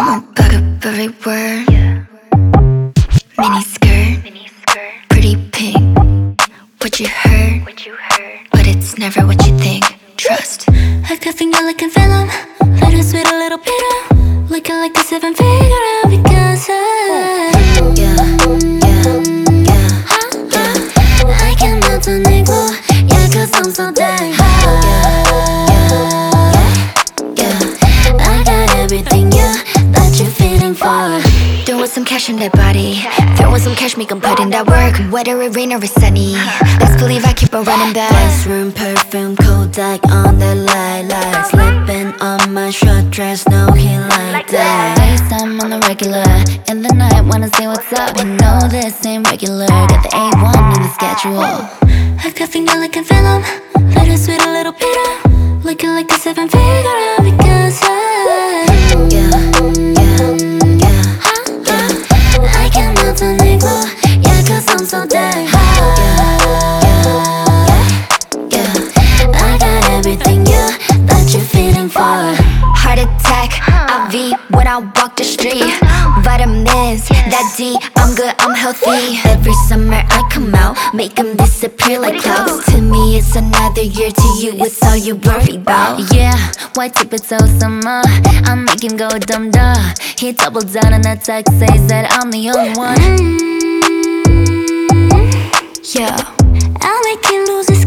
I'ma back up every word. Mini skirt, pretty pink. What you heard, but it's never what you think. Trust. I could think you're like a venom, little sweet, a little bitter. Looking like the seven figure out because I can melt an igloo, yeah, cause I'm so dang I got everything, yeah, that you're feeling for. Throwing some cash in that body, throwing some cash, make 'em put in that work. Whether it rain or it's sunny, best believe I keep on running back. Classroom perfume, Kodak on the light. Slipping on my short dress, no he like that. FaceTime on the regular, in the night wanna see what's up. You know this ain't regular, got the A1 in the schedule. I could think you're like a venom, little sweet, a little bitter. Looking like a seven figure out because I can melt an igloo, yeah, cause I'm so dang I got everything, yeah, that you're feeling for. Heart attack, IV when I walk the street. Vitamins, that D, I'm good, I'm healthy. Every summer I come out, make 'em disappear like clouds. To me it's another year, to you it's all you worry about. Yeah, why tip it so summer? I make him go dumb. He doubled down on that text, says that I'm the only one. Yeah, I'll make you lose his